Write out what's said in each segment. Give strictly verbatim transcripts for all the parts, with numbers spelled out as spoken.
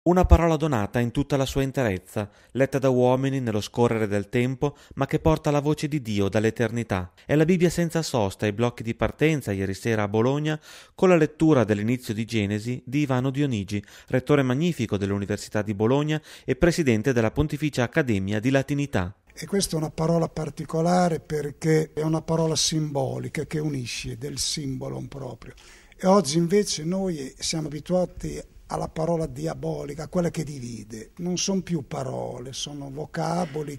Una parola donata in tutta la sua interezza, letta da uomini nello scorrere del tempo, ma che porta la voce di Dio dall'eternità. È la Bibbia senza sosta ai blocchi di partenza ieri sera a Bologna, con la lettura dell'inizio di Genesi di Ivano Dionigi, rettore magnifico dell'Università di Bologna e presidente della Pontificia Accademia di Latinità. E questa è una parola particolare perché è una parola simbolica che unisce, del simbolo proprio. E oggi invece noi siamo abituati alla parola diabolica, quella che divide. Non sono più parole, sono vocaboli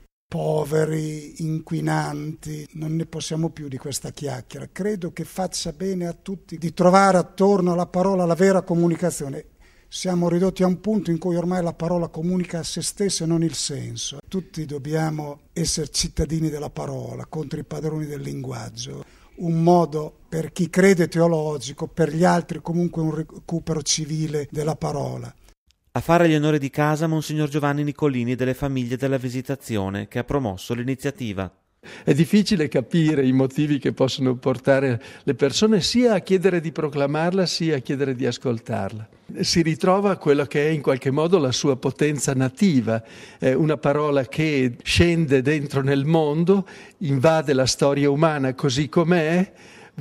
poveri, inquinanti, non ne possiamo più di questa chiacchiera. Credo che faccia bene a tutti di trovare attorno alla parola la vera comunicazione. Siamo ridotti a un punto in cui ormai la parola comunica a se stessa e non il senso. Tutti dobbiamo essere cittadini della parola, contro i padroni del linguaggio. Un modo per chi crede teologico, per gli altri comunque un recupero civile della parola. A fare gli onori di casa Monsignor Giovanni Nicolini delle Famiglie della Visitazione, che ha promosso l'iniziativa. È difficile capire i motivi che possono portare le persone sia a chiedere di proclamarla sia a chiedere di ascoltarla. Si ritrova quello che è in qualche modo la sua potenza nativa, è una parola che scende dentro nel mondo, invade la storia umana così com'è,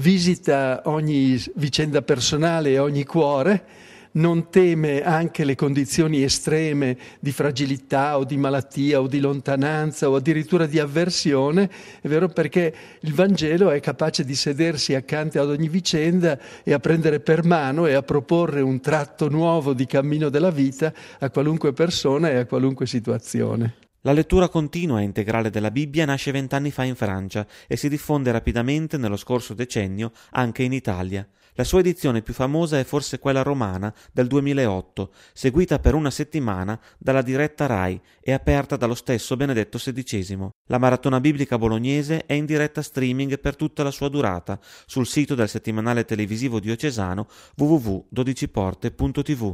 visita ogni vicenda personale e ogni cuore, non teme anche le condizioni estreme di fragilità o di malattia o di lontananza o addirittura di avversione, è vero, perché il Vangelo è capace di sedersi accanto ad ogni vicenda e a prendere per mano e a proporre un tratto nuovo di cammino della vita a qualunque persona e a qualunque situazione. La lettura continua e integrale della Bibbia nasce vent'anni fa in Francia e si diffonde rapidamente nello scorso decennio anche in Italia. La sua edizione più famosa è forse quella romana del duemilaotto, seguita per una settimana dalla diretta Rai e aperta dallo stesso Benedetto sedicesimo. La maratona biblica bolognese è in diretta streaming per tutta la sua durata sul sito del settimanale televisivo diocesano w w w punto dodici porte punto t v.